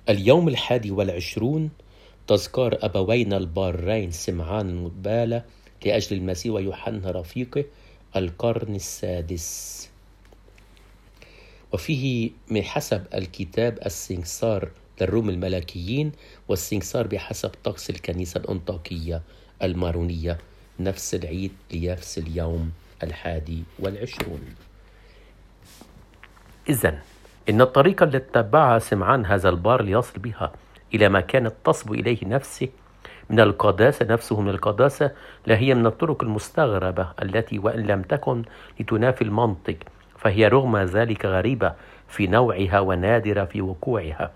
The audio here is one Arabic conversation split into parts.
اليوم 21 تذكار أبوينا البارين سمعان وبالة لأجل المسيح ويوحنا رفيقه القرن السادس. وفيه من حسب الكتاب السنكسار للروم الملكيين، والسنكسار بحسب طقس الكنيسة الأنطاكية المارونية، نفس العيد لنفس اليوم 21. إذن إن الطريقة التي اتبعها سمعان هذا البار ليصل بها إلى ما كانت تصبو إليه نفسه من القداسة لا هي من الطرق المستغربة التي وإن لم تكن لتنافي المنطق فهي رغم ذلك غريبة في نوعها ونادرة في وقوعها،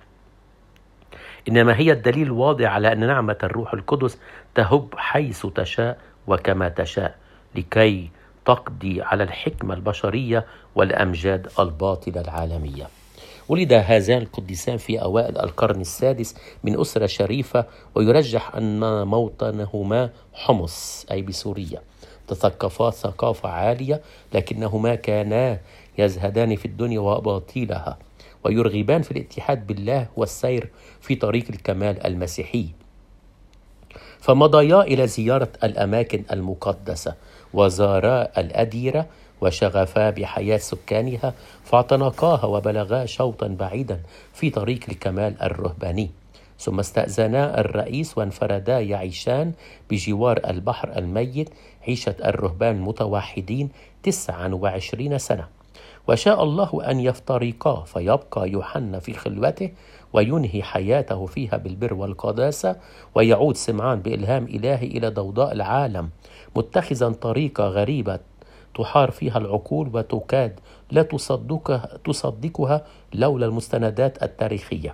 إنما هي الدليل الواضح على أن نعمة الروح القدس تهب حيث تشاء وكما تشاء لكي تقضي على الحكمة البشرية والأمجاد الباطلة العالمية. ولد هذان القديسان في أوائل القرن السادس من أسرة شريفة، ويرجح أن موطنهما حمص أي بسوريا. تثقفا ثقافة عالية، لكنهما كانا يزهدان في الدنيا وباطلها، ويرغبان في الاتحاد بالله والسير في طريق الكمال المسيحي. فمضيا إلى زيارة الأماكن المقدسة، وزارا الأديرة وشغفا بحياة سكانها، فاعتنقاها وبلغا شوطا بعيدا في طريق الكمال الرهباني. ثم استأذنا الرئيس وانفردا يعيشان بجوار البحر الميت عيشة الرهبان المتوحدين 29 سنة. وشاء الله أن يفترقا، فيبقى يوحنا في خلوته وينهي حياته فيها بالبر والقداسة، ويعود سمعان بإلهام إلهي إلى ضوضاء العالم متخذا طريقة غريبة تحار فيها العقول وتكاد لا تصدقها لولا المستندات التاريخية،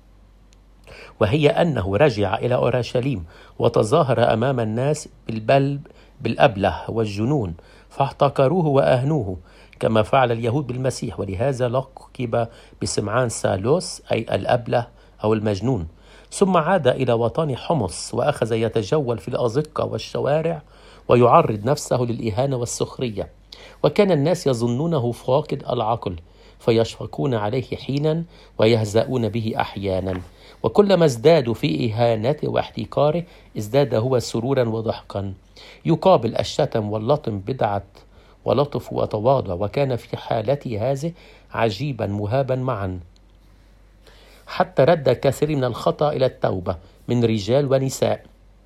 وهي أنه رجع إلى أورشليم وتظاهر أمام الناس بالأبله والجنون، فاحتقروه وأهنوه كما فعل اليهود بالمسيح، ولهذا لقب بسمعان ثالوث أي الأبله أو المجنون. ثم عاد إلى وطن حمص وأخذ يتجول في الأزقة والشوارع ويعرض نفسه للإهانة والسخرية، وكان الناس يظنونه فاقد العقل فيشفقون عليه حينا ويهزؤون به أحيانا، وكلما ازدادوا في إهانته واحتقاره ازداد هو سرورا وضحكا، يقابل الشتم واللطم بدعة ولطف وتواضع، وكان في حالته هذه عجيبا مهابا معا، حتى رد كثير من الخطأ إلى التوبة من رجال ونساء.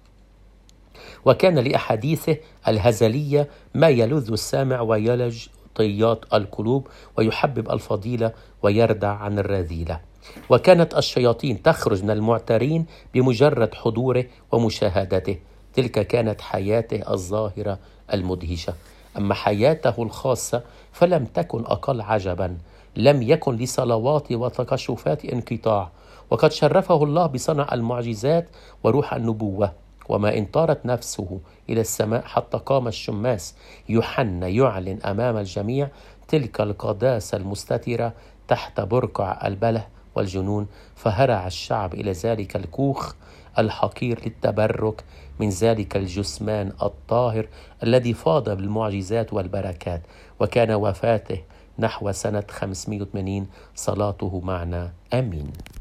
وكان لأحاديثه الهزلية ما يلذ السامع ويلج طيات القلوب ويحبب الفضيلة ويردع عن الرذيلة. وكانت الشياطين تخرج من المعترين بمجرد حضوره ومشاهدته. تلك كانت حياته الظاهرة المدهشة. أما حياته الخاصة فلم تكن أقل عجبا. لم يكن لصلوات وتكشفات انقطاع، وقد شرفه الله بصنع المعجزات وروح النبوة. وما إن طارت نفسه إلى السماء حتى قام الشماس يوحنا يعلن أمام الجميع تلك القداسة المستترة تحت برقع البله والجنون، فهرع الشعب إلى ذلك الكوخ الحقير للتبرك من ذلك الجثمان الطاهر الذي فاض بالمعجزات والبركات. وكان وفاته نحو سنة 580. صلاته معنا آمين.